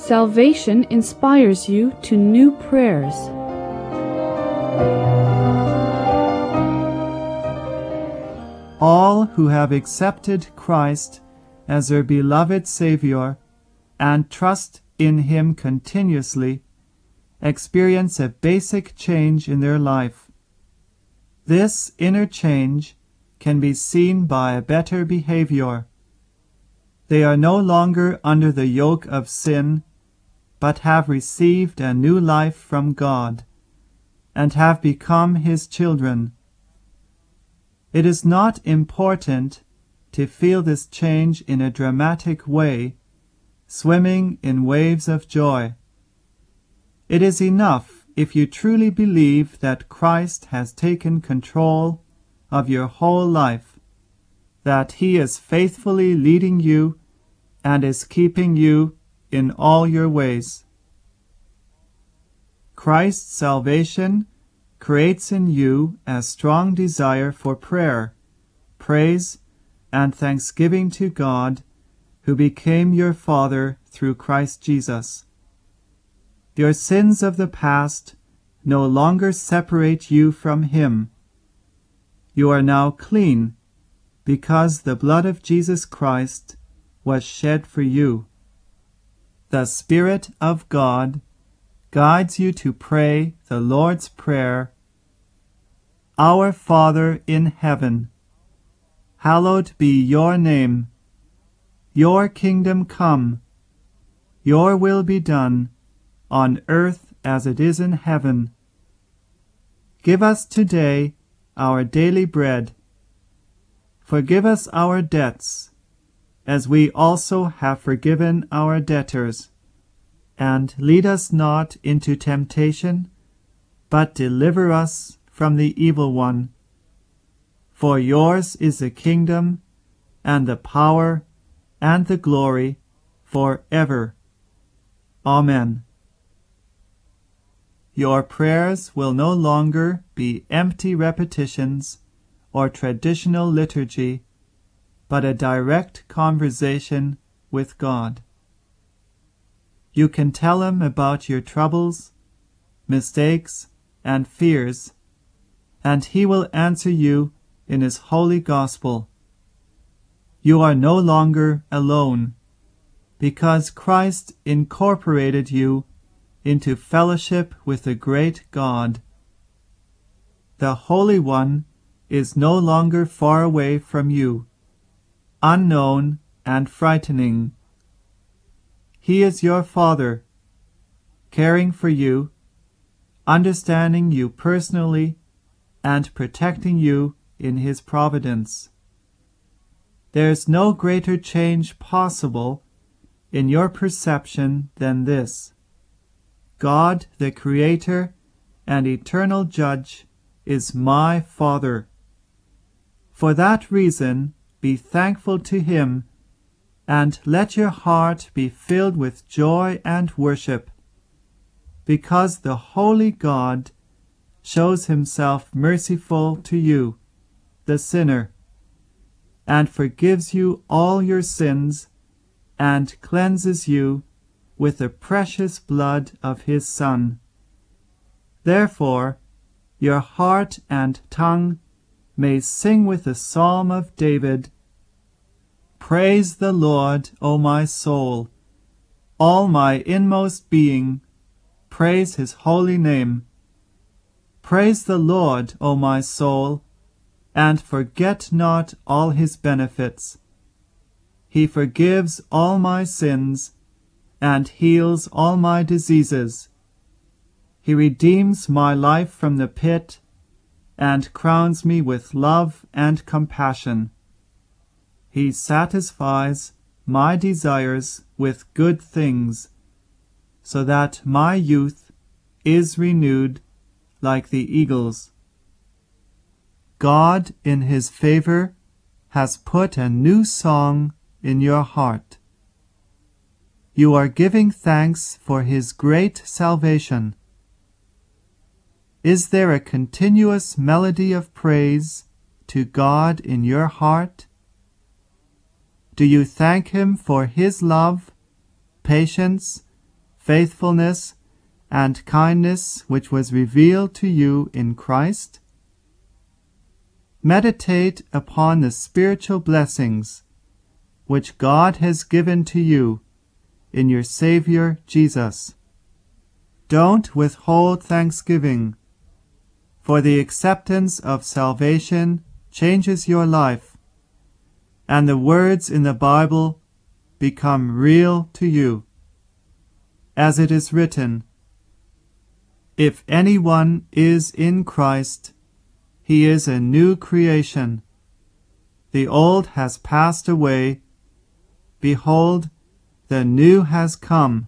Salvation inspires you to new prayers. All who have accepted Christ as their beloved Savior and trust in Him continuously experience a basic change in their life. This inner change can be seen by a better behavior. They are no longer under the yoke of sin, but have received a new life from God and have become His children. It is not important to feel this change in a dramatic way, swimming in waves of joy. It is enough if you truly believe that Christ has taken control of your whole life, that He is faithfully leading you and is keeping you in all your ways. Christ's salvation creates in you a strong desire for prayer, praise, and thanksgiving to God, who became your Father through Christ Jesus. Your sins of the past no longer separate you from Him. You are now clean because the blood of Jesus Christ was shed for you. The Spirit of God guides you to pray the Lord's Prayer. Our Father in heaven, hallowed be your name. Your kingdom come. Your will be done, on earth as it is in heaven. Give us today our daily bread. Forgive us our debts, as we also have forgiven our debtors. And lead us not into temptation, but deliver us from the evil one. For yours is the kingdom, and the power, and the glory, forever. Amen. Your prayers will no longer be empty repetitions or traditional liturgy, but a direct conversation with God. You can tell Him about your troubles, mistakes, and fears, and He will answer you in His holy gospel. You are no longer alone, because Christ incorporated you into fellowship with the great God. The Holy One is no longer far away from you, unknown and frightening. He is your Father, caring for you, understanding you personally, and protecting you in His providence. There is no greater change possible in your perception than this. God, the Creator and eternal Judge, is my Father. For that reason, be thankful to Him, and let your heart be filled with joy and worship, because the Holy God shows Himself merciful to you, the sinner, and forgives you all your sins, and cleanses you with the precious blood of His Son. Therefore, your heart and tongue may sing with the psalm of David, Praise the Lord, O my soul. All my inmost being, praise His holy name. Praise the Lord, O my soul, and forget not all His benefits. He forgives all my sins and heals all my diseases. He redeems my life from the pit and crowns me with love and compassion. He satisfies my desires with good things, so that my youth is renewed like the eagles. God, in His favor, has put a new song in your heart. You are giving thanks for His great salvation. Is there a continuous melody of praise to God in your heart? Do you thank Him for His love, patience, faithfulness, and kindness which was revealed to you in Christ? Meditate upon the spiritual blessings which God has given to you in your Savior Jesus. Don't withhold thanksgiving, for the acceptance of salvation changes your life, and the words in the Bible become real to you. As it is written, "If anyone is in Christ, he is a new creation. The old has passed away. Behold, the new has come."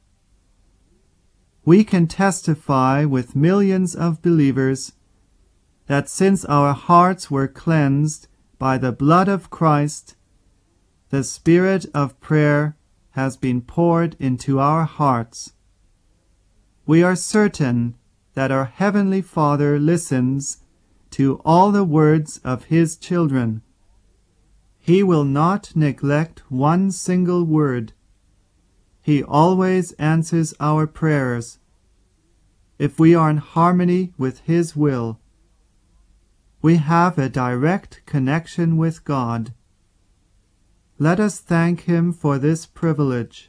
We can testify with millions of believers that since our hearts were cleansed by the blood of Christ, the Spirit of prayer has been poured into our hearts. We are certain that our Heavenly Father listens to all the words of His children. He will not neglect one single word. He always answers our prayers if we are in harmony with His will. We have a direct connection with God. Let us thank Him for this privilege.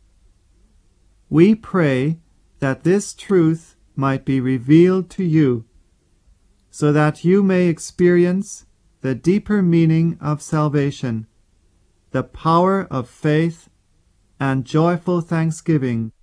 We pray that this truth might be revealed to you, so that you may experience the deeper meaning of salvation, the power of faith, and joyful thanksgiving.